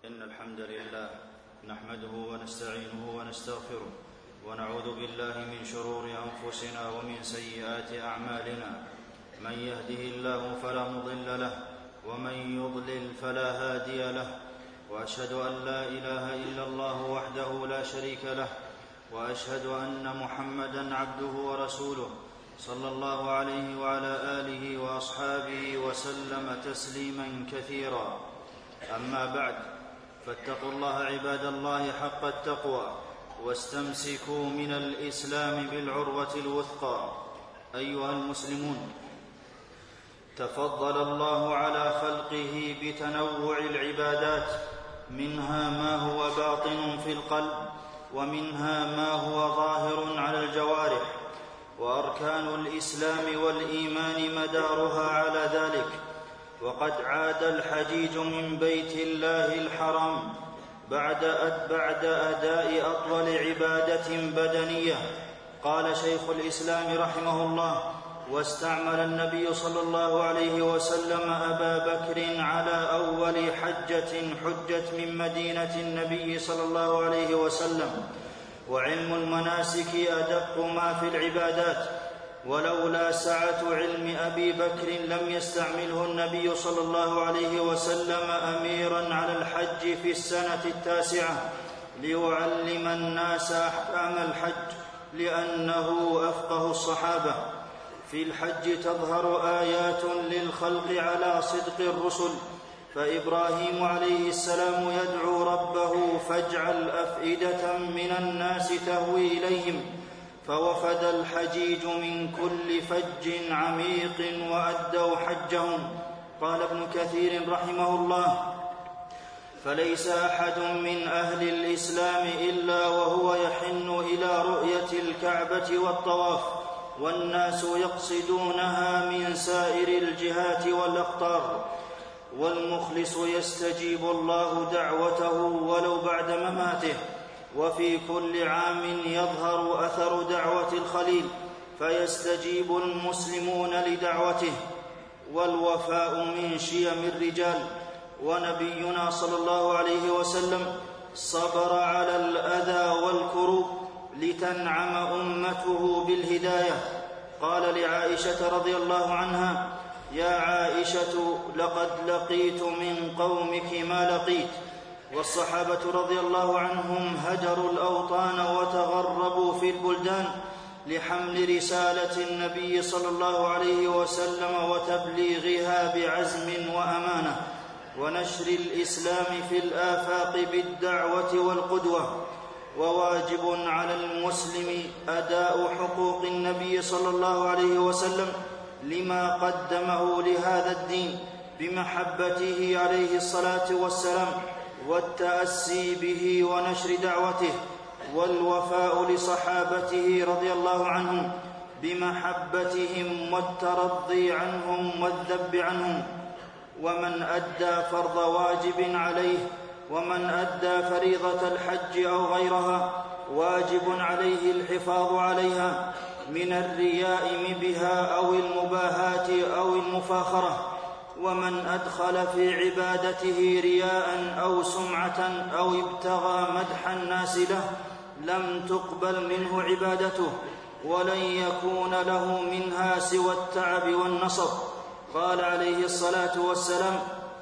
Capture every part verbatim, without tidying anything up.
إن الحمد لله نحمده ونستعينه ونستغفره ونعوذ بالله من شرور أنفسنا ومن سيئات أعمالنا. من يهده الله فلا مضل له ومن يضلل فلا هادي له، وأشهد أن لا إله إلا الله وحده لا شريك له، وأشهد أن محمدًا عبده ورسوله صلى الله عليه وعلى آله وأصحابه وسلم تسليمًا كثيرا. أما بعد، فاتقوا الله عباد الله حق التقوى، واستمسكوا من الإسلام بالعروة الوثقى. أيها المسلمون، تفضل الله على خلقه بتنوع العبادات، منها ما هو باطن في القلب، ومنها ما هو ظاهر على الجوارح، وأركان الإسلام والإيمان مدارها على ذلك. وقد عاد الحجيج من بيت الله الحرام بعد بعد أداء أطول عبادة بدنية. قال شيخ الإسلام رحمه الله: واستعمل النبي صلى الله عليه وسلم أبا بكر على أول حجة حجت من مدينة النبي صلى الله عليه وسلم، وعلم المناسك أدق ما في العبادات، ولولا سعة علم أبي بكر لم يستعمله النبي صلى الله عليه وسلم أميرا على الحج في السنة التاسعة ليعلم الناس أحكام الحج، لأنه أفقه الصحابة. في الحج تظهر آيات للخلق على صدق الرسل، فإبراهيم عليه السلام يدعو ربه: فاجعل أفئدة من الناس تهوي إليهم، فوفد الحجيج من كل فج عميق وأدوا حجهم. قال ابن كثير رحمه الله: فليس أحد من أهل الإسلام إلا وهو يحن إلى رؤية الكعبة والطواف، والناس يقصدونها من سائر الجهات والأقطار، والمخلص يستجيب الله دعوته ولو بعد مماته. وفي كل عام يظهر أثر دعوة الخليل فيستجيب المسلمون لدعوته، والوفاء من شيم الرجال. ونبينا صلى الله عليه وسلم صبر على الأذى والكروب لتنعم أمته بالهداية. قال لعائشة رضي الله عنها: يا عائشة، لقد لقيت من قومك ما لقيت. والصحابة رضي الله عنهم هجروا الأوطان وتغربوا في البلدان لحمل رسالة النبي صلى الله عليه وسلم وتبليغها بعزم وأمانة، ونشر الإسلام في الآفاق بالدعوة والقدوة. وواجب على المسلم أداء حقوق النبي صلى الله عليه وسلم لما قدمه لهذا الدين بمحبته عليه الصلاة والسلام، والتأسي به ونشر دعوته، والوفاء لصحابته رضي الله عنهم بمحبتهم والترضي عنهم والذب عنهم. ومن أدى فرض واجب عليه ومن أدى فريضة الحج أو غيرها واجب عليه الحفاظ عليها من الرياء بها أو المباهاة أو المفاخرة. ومن أدخل في عبادته رياء أو سمعة أو ابتغى مدح الناس له لم تقبل منه عبادته، ولن يكون له منها سوى التعب والنصب. قال عليه الصلاة والسلام: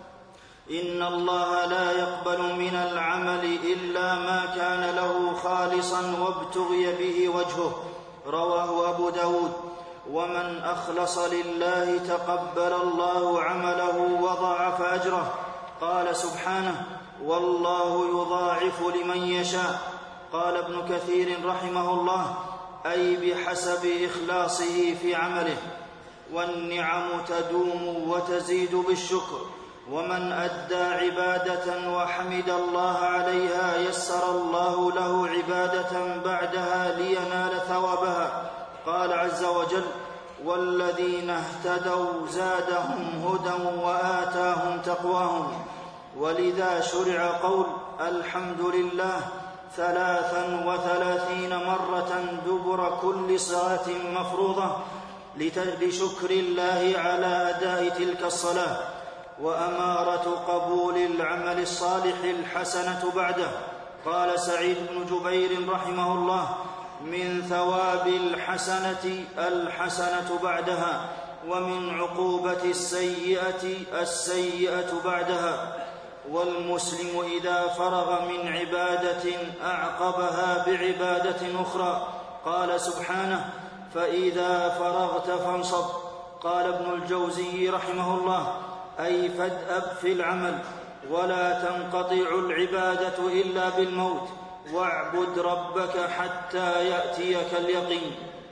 إن الله لا يقبل من العمل إلا ما كان له خالصا وابتغي به وجهه. رواه أبو داود. ومن أخلص لله تقبل الله عمله وضاعف أجره. قال سبحانه: والله يضاعف لمن يشاء. قال ابن كثير رحمه الله: أي بحسب إخلاصه في عمله. والنعم تدوم وتزيد بالشكر، ومن أدى عبادة وحمد الله عليها يسر الله له عبادة بعدها لينال ثوابها. قال عز وجل: والذين اهتدوا زادهم هدى وآتاهم تقواهم. ولذا شرع قول الحمد لله ثلاثا وثلاثين مرة دبر كل صلاة مفروضة لشكر الله على أداء تلك الصلاة. وأمارة قبول العمل الصالح الحسنة بعده. قال سعيد بن جبير رحمه الله: من ثواب الحسنة الحسنة بعدها، ومن عقوبة السيئة السيئة بعدها. والمسلم إذا فرغ من عبادة أعقبها بعبادة أخرى. قال سبحانه: فإذا فرغت فانصب. قال ابن الجوزي رحمه الله: أي فادأب في العمل، ولا تنقطع العبادة إلا بالموت، واعبد ربك حتى يأتيك اليقين.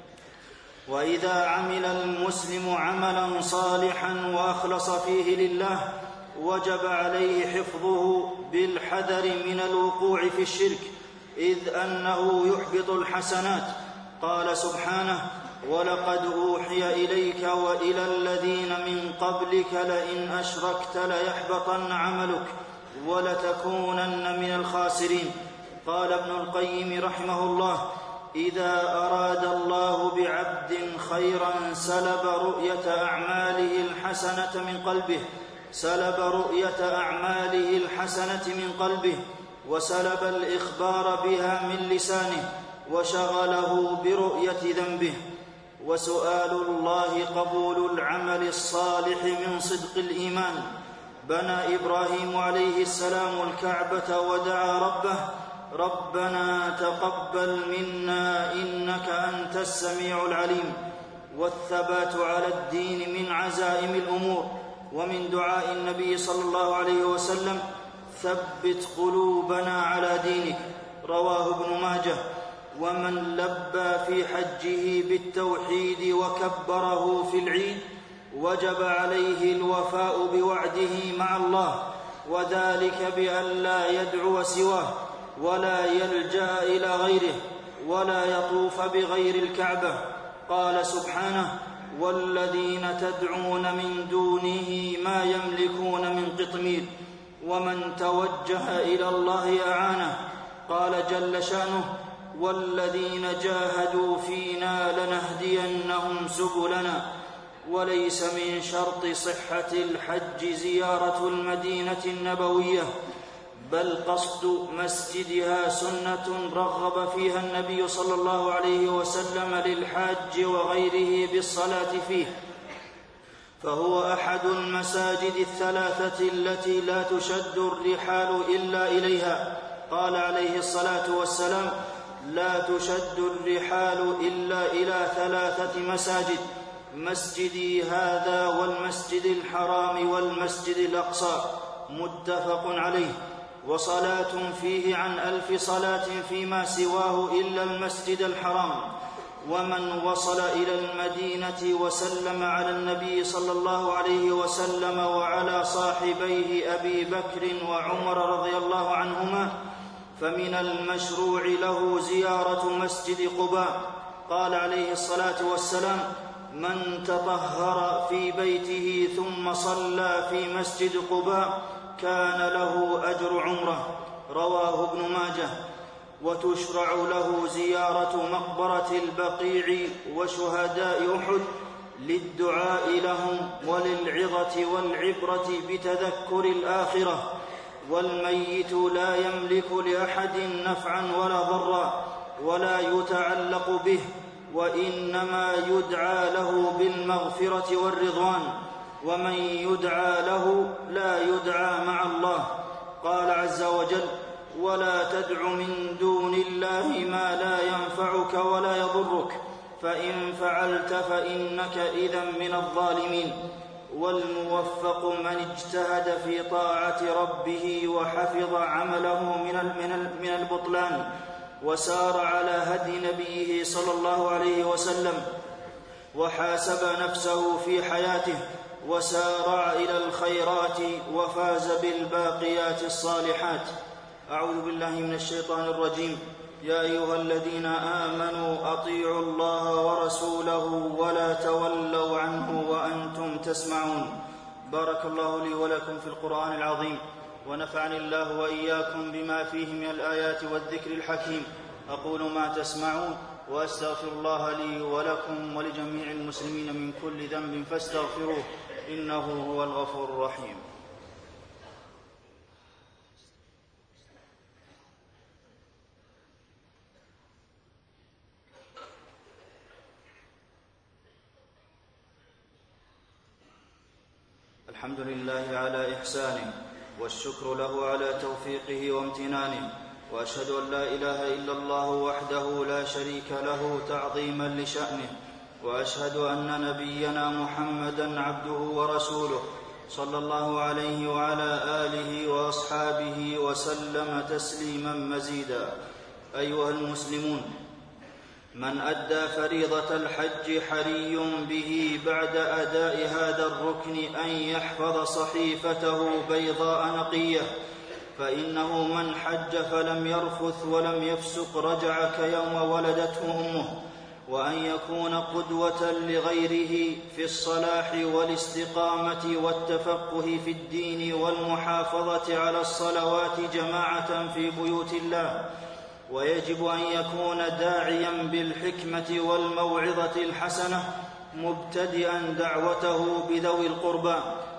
وإذا عمل المسلم عملا صالحا وأخلص فيه لله، وجب عليه حفظه بالحذر من الوقوع في الشرك، إذ أنه يحبط الحسنات. قال سبحانه: ولقد أوحي إليك وإلى الذين من قبلك لئن أشركت ليحبطن عملك ولتكونن من الخاسرين. قال ابن القيم رحمه الله: إذا أراد الله بعبد خيرا سلب رؤية أعماله الحسنة من قلبه سلب رؤية أعماله الحسنة من قلبه وسلب الإخبار بها من لسانه، وشغله برؤية ذنبه. وسؤال الله قبول العمل الصالح من صدق الإيمان. بنى إبراهيم عليه السلام الكعبة ودعا ربه: ربنا تقبل منا إنك أنت السميع العليم. والثبات على الدين من عزائم الأمور. ومن دعاء النبي صلى الله عليه وسلم: ثبت قلوبنا على دينك. رواه ابن ماجه. ومن لبى في حجه بالتوحيد وكبره في العيد، وجب عليه الوفاء بوعده مع الله، وذلك بأن لا يدعو سواه، ولا يلجأ إلى غيره، ولا يطوف بغير الكعبة. قال سبحانه: والذين تدعون من دونه ما يملكون من قطمير، ومن توجه إلى الله أعانه. قال جل شأنه: والذين جاهدوا فينا لنهدينهم سبلنا. وليس من شرط صحة الحج زيارة المدينة النبوية، بل قصد مسجدها سنة رغب فيها النبي صلى الله عليه وسلم للحاج وغيره بالصلاة فيه، فهو أحد المساجد الثلاثة التي لا تشد الرحال إلا إليها. قال عليه الصلاة والسلام: لا تشد الرحال إلا إلى ثلاثة مساجد: مسجدي هذا والمسجد الحرام والمسجد الأقصى. متفق عليه. وصلاة فيه عن ألف صلاة فيما سواه إلا المسجد الحرام. ومن وصل إلى المدينة وسلم على النبي صلى الله عليه وسلم وعلى صاحبيه أبي بكر وعمر رضي الله عنهما، فمن المشروع له زيارة مسجد قباء. قال عليه الصلاة والسلام: من تطهر في بيته ثم صلى في مسجد قباء كان له أجر عمره. رواه ابن ماجه. وتشرع له زيارة مقبرة البقيع وشهداء أحد للدعاء لهم وللعظة والعبرة بتذكر الآخرة. والميت لا يملك لأحد نفعا ولا ضرا ولا يتعلق به، وإنما يدعى له بالمغفرة والرضوان، ومن يدعى له لا يدعى مع الله. قال عز وجل: ولا تدع من دون الله ما لا ينفعك ولا يضرك، فإن فعلت فإنك إذا من الظالمين. والموفق من اجتهد في طاعة ربه وحفظ عمله من البطلان، وسار على هدي نبيه صلى الله عليه وسلم، وحاسب نفسه في حياته، وسارع إلى الخيرات، وفاز بالباقيات الصالحات. أعوذ بالله من الشيطان الرجيم. يا أيها الذين آمنوا أطيعوا الله ورسوله ولا تولوا عنه وأنتم تسمعون. بارك الله لي ولكم في القرآن العظيم، ونفعني الله وإياكم بما فيه من الآيات والذكر الحكيم. أقول ما تسمعون، وأستغفر الله لي ولكم ولجميع المسلمين من كل ذنب فاستغفروه، إنه هو الغفور الرحيم. الحمد لله على إحسانه، والشكر له على توفيقه وامتنانه، وأشهد أن لا إله إلا الله وحده لا شريك له تعظيما لشأنه، وأشهد أن نبينا محمدًا عبده ورسوله صلى الله عليه وعلى آله وأصحابه وسلم تسليما مزيدا. أيها المسلمون، من أدى فريضة الحج حري به بعد أداء هذا الركن أن يحفظ صحيفته بيضاء نقية، فإنه من حج فلم يرفث ولم يفسق رجع كيوم ولدته أمه، وأن يكون قدوة لغيره في الصلاح والاستقامة والتفقه في الدين والمحافظة على الصلوات جماعة في بيوت الله. ويجب أن يكون داعيا بالحكمة والموعظة الحسنة، مبتدئا دعوته بذوي القربى،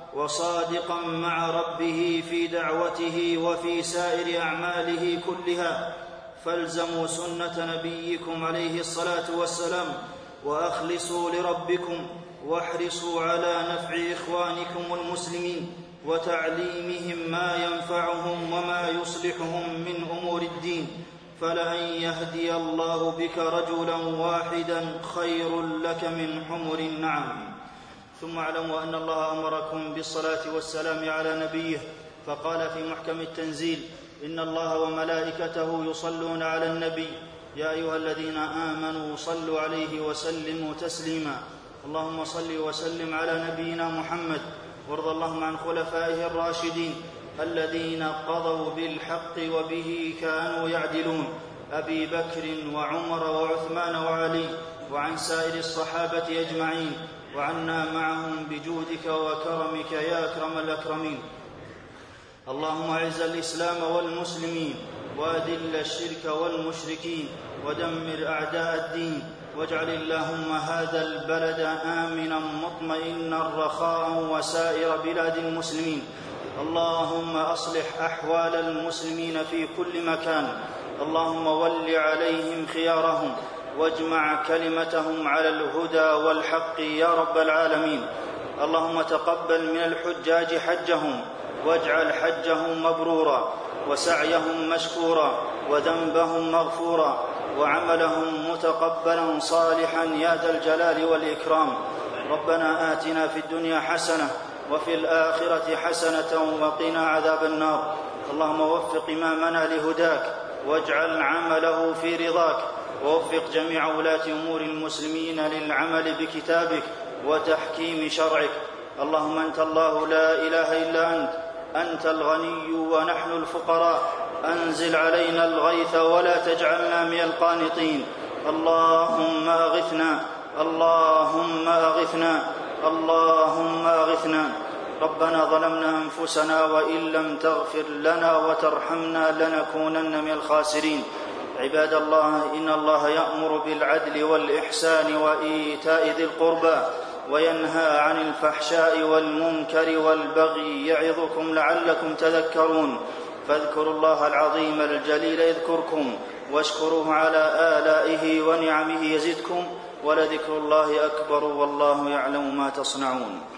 وصادقا مع ربه في دعوته وفي سائر أعماله كلها. فالزموا سنة نبيكم عليه الصلاة والسلام، وأخلصوا لربكم، واحرصوا على نفع إخوانكم المسلمين وتعليمهم ما ينفعهم وما يصلحهم من أمور الدين، فلأن يهدي الله بك رجلا واحدا خير لك من حمر النعم. ثم اعلموا أن الله أمركم بالصلاة والسلام على نبيه، فقال في محكم التنزيل: إن الله وملائكته يصلون على النبي يا أيها الذين آمنوا صلوا عليه وسلموا تسليما. اللهم صل وسلم على نبينا محمد، وارض اللهم عن خلفائه الراشدين الذين قضوا بالحق وبه كانوا يعدلون، أبي بكر وعمر وعثمان وعلي، وعن سائر الصحابة أجمعين، وعنا معهم بجودك وكرمك يا أكرم الأكرمين. اللهم أعز الإسلام والمسلمين، وأذل الشرك والمشركين، ودمر أعداء الدين، واجعل اللهم هذا البلد آمنا مطمئنا رخاء وسائر بلاد المسلمين. اللهم أصلح أحوال المسلمين في كل مكان، اللهم ول عليهم خيارهم، واجمع كلمتهم على الهدى والحق يا رب العالمين. اللهم تقبل من الحجاج حجهم، واجعل حجهم مبرورا، وسعيهم مشكورا، وذنبهم مغفورا، وعملهم متقبلا صالحا يا ذا الجلال والإكرام. ربنا آتنا في الدنيا حسنة وفي الآخرة حسنة وقنا عذاب النار. اللهم وفق إمامنا لهداك، واجعل عمله في رضاك، ووفق جميع ولاة أمور المسلمين للعمل بكتابك وتحكيم شرعك. اللهم أنت الله لا إله إلا أنت، أنت الغني ونحن الفقراء، أنزل علينا الغيث ولا تجعلنا من القانطين. اللهم أغثنا، اللهم أغثنا، اللهم أغثنا. ربنا ظلمنا أنفسنا وإن لم تغفر لنا وترحمنا لنكونن من الخاسرين. عباد الله، إن الله يأمر بالعدل والإحسان وإيتاء ذي القربى، وينهى عن الفحشاء والمنكر والبغي، يعظكم لعلكم تذكرون. فاذكروا الله العظيم الجليل يذكركم، واشكروه على آلائه ونعمه يزدكم، ولذكر الله أكبر، والله يعلم ما تصنعون.